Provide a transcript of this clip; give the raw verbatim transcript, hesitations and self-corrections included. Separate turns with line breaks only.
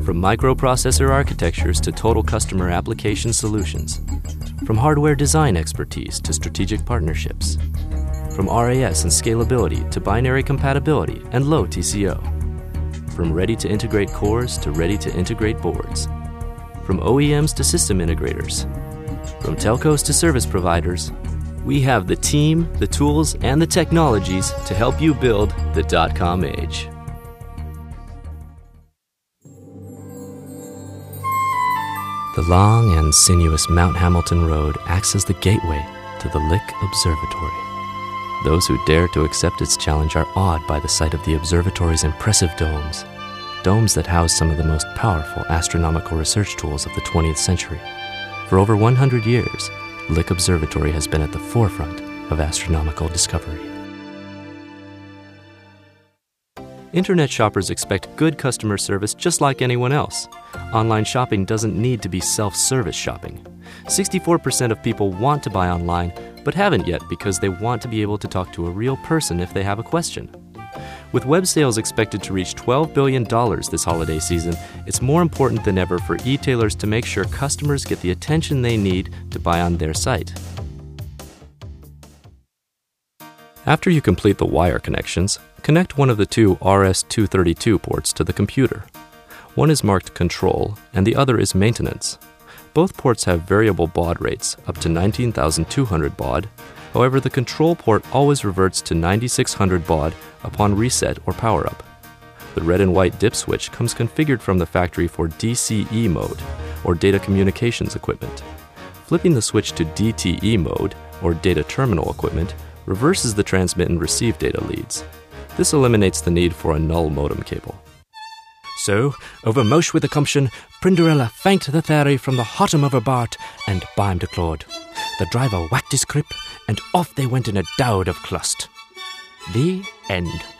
From microprocessor architectures to total customer application solutions. From hardware design expertise to strategic partnerships. From R A S and scalability to binary compatibility and low T C O. From ready-to-integrate cores to ready-to-integrate boards. From O E Ms to system integrators. From telcos to service providers, we have the team, the tools, and the technologies to help you build the dot-com age. The long and sinuous Mount Hamilton Road acts as the gateway to the Lick Observatory. Those who dare to accept its challenge are awed by the sight of the observatory's impressive domes, domes that house some of the most powerful astronomical research tools of the twentieth century. For over one hundred years, Lick Observatory has been at the forefront of astronomical discovery. Internet shoppers expect good customer service just like anyone else. Online shopping doesn't need to be self-service shopping. sixty-four percent of people want to buy online, but haven't yet because they want to be able to talk to a real person if they have a question. With web sales expected to reach twelve billion dollars this holiday season, it's more important than ever for e-tailers to make sure customers get the attention they need to buy on their site. After you complete the wire connections, connect one of the two R S two thirty-two ports to the computer. One is marked Control and the other is Maintenance. Both ports have variable baud rates, up to nineteen thousand two hundred baud. However, the Control port always reverts to ninety-six hundred baud upon reset or power-up. The red and white dip switch comes configured from the factory for D C E mode, or data communications equipment. Flipping the switch to D T E mode, or data terminal equipment, reverses the transmit and receive data leads. This eliminates the need for a null modem cable. So, overmost with accomption, Prinderella thanked the fairy from the bottom of her bart and bimed to Claude. The driver whacked his crip, and off they went in a dowd of clust. The end.